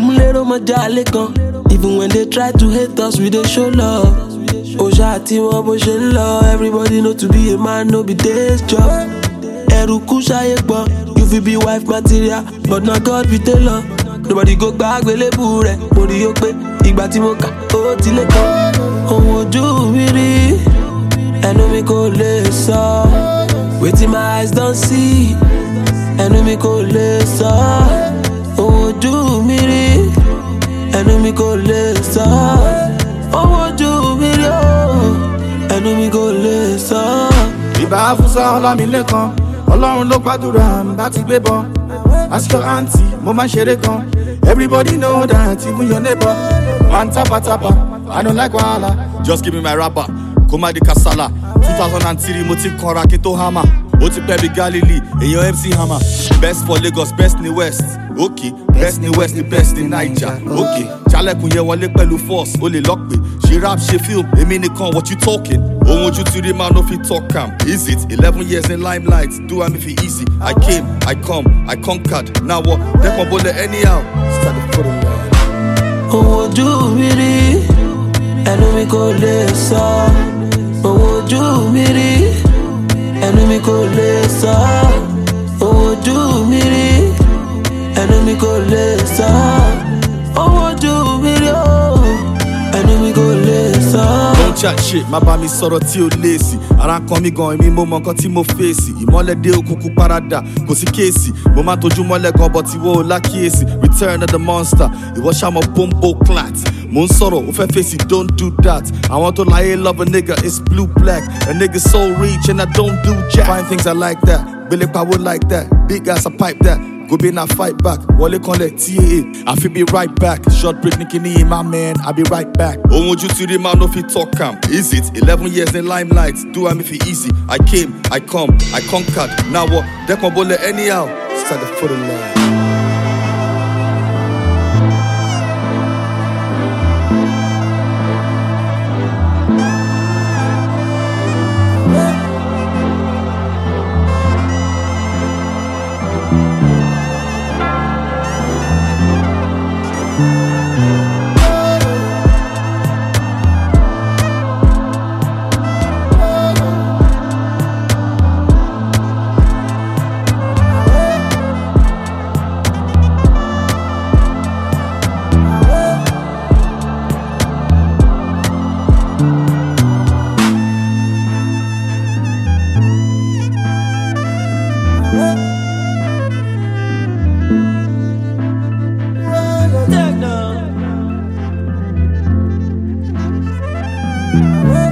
Mulero majale kan. Even when they try to hate us, we dey show love. Oja ti won bo se nlo. Everybody know to be a man, no be day's job. Eruku shaye gbon. You fit be wife material, but not God be tailor. Nobody go back gbelebu re. Mo ri yo pe igba ti mo ka o ti le kan. Ohun ojú mi rí, ẹnu mi kò lè sọ. Wetin my eyes don't see, ẹnu mi kò lè sọ. Ohun ojú mi rí, ẹnu mi kò lè sọ. Ohun ojú mi rí o, ẹnu mi kò lè sọ. Ìbá Fúsá Ọlámilékan, Ọlọ́run ló gbàdúrà bá ti gbé bọ́. Ask your auntie, mo máa ṣeré gan. Everybody know that, even your neighbor. Man tapa tapa, I don't like wahala. Just give me my rapper, Koma di Kasala. 2003 mo ti kanra kí tó hammer. Ó ti pẹ́ bí Galilee, èèyàn MC Hammer. Best for Lagos, best ni West. Okay, best ni West ni best ni Naija. Okay, Jalekun yẹn wọlé pẹ̀lú force, ó lè lock me. Ṣé rap ṣe film, èmi nìkan, what you talking? Ohun ojú ti rí man no fit talk am. Is it 11 years in limelight? Do I me feel easy? I came, I come, I conquered. Now what? Dẹ́kun bọ́lẹ̀ anyhow. Started for the line. Ohun ojú mi rí, ẹnu mi kò lè sọ. Ohun ojú mi rí, ẹnu mi kò lè sọ. Ohun ojú mi rí, ẹnu mi kò lè sọ. Ohun ojú mi rí o, ẹnu mi kò lè sọ. Don't chat shit, má bá mi sọ̀rọ̀ tí o léèsì. Ara ń kan mi gan, èmi mo mọ nǹkan tí mo fèsì. Ìmọ́lẹ̀ dé òkùnkùn parada, kò sí kéèsì. Mo máa tójú mọ́lẹ̀ gan, but ìwọ ò lákìyèsí. Return of the monster, ìwọ ṣàmọ̀ bombo clat. Mo ń sọ̀rọ̀, ó fẹ́ fèsì, don't do that. Àwọn tó láyé love a nigga, it's blue black. A nigga so rich and I don't do jack. Find things I like that, Billy Power like that. Big ass, I pipe that. Go be na fight back. Wale Conle, TAA. I feel be right back. Short break, Nikini, my man. I be right back. Ohun ojú ti rí man no fit talk am. Is it 11 years in limelight? Do I me feel easy? I came, I come, I conquered. Now what? Dẹ́kun bọ́lẹ̀ anyhow. Started for the line. Techno.